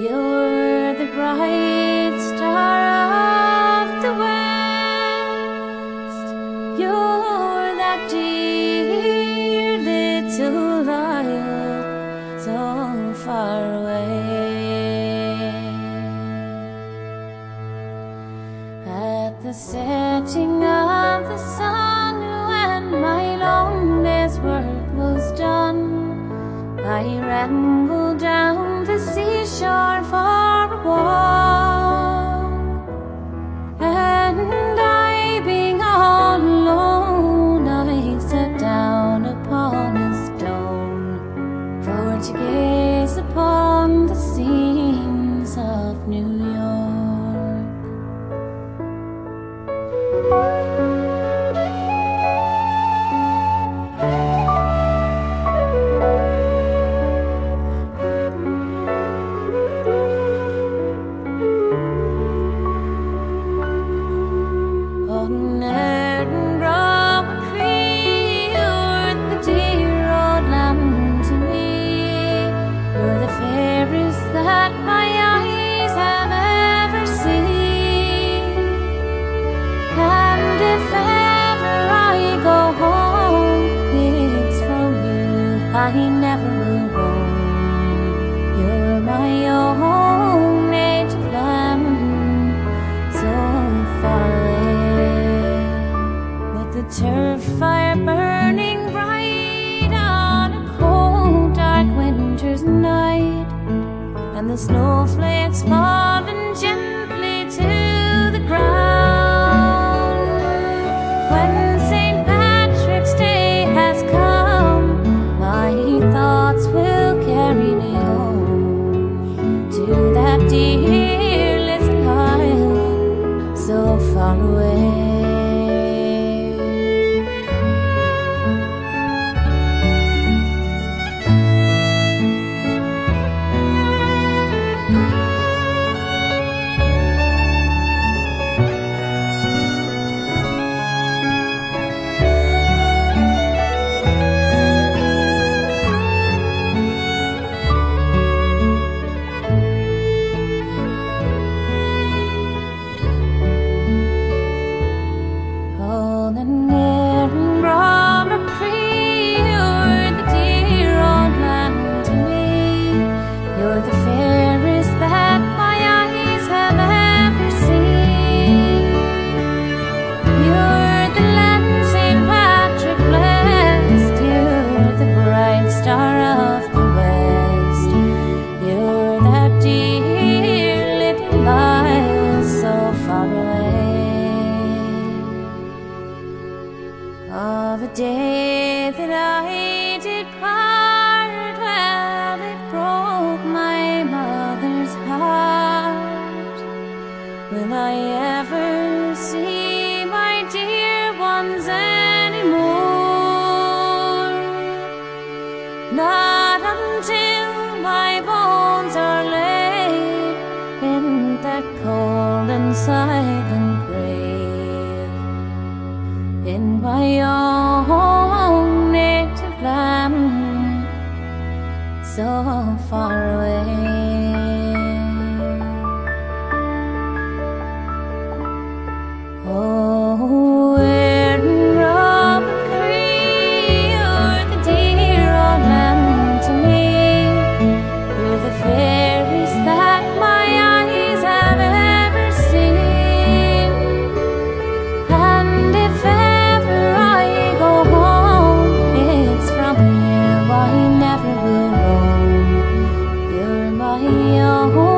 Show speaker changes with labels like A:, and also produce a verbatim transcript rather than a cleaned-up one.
A: You're the bright star of the west. You're that dear little isle so far away. At the setting of the sun, when my long day's work was done, I rambled down the seashore for a walk, and I, being all alone, I sat down upon a stone for to gaze upon the scenes of New York. That my eyes have ever seen, and if ever I go home, it's from you I never will roam. You're my own native land, so far away. With the turf fire burning bright on a cold dark winter's night, and the snowflakes falling gently to the ground, when Saint Patrick's Day has come, my thoughts will carry me home to that dear little isle so far away. Oh, the day that I did part, well, it broke my mother's heart. Will I ever see my dear ones anymore? Not until my bones are laid in that cold and silent grave, in my own native land, so far away. Oh, where in Robert Cree, you're the dear old land to me. You're the fairest that my eyes have ever seen, and if ever I go home, it's from here I never will roam. You're my own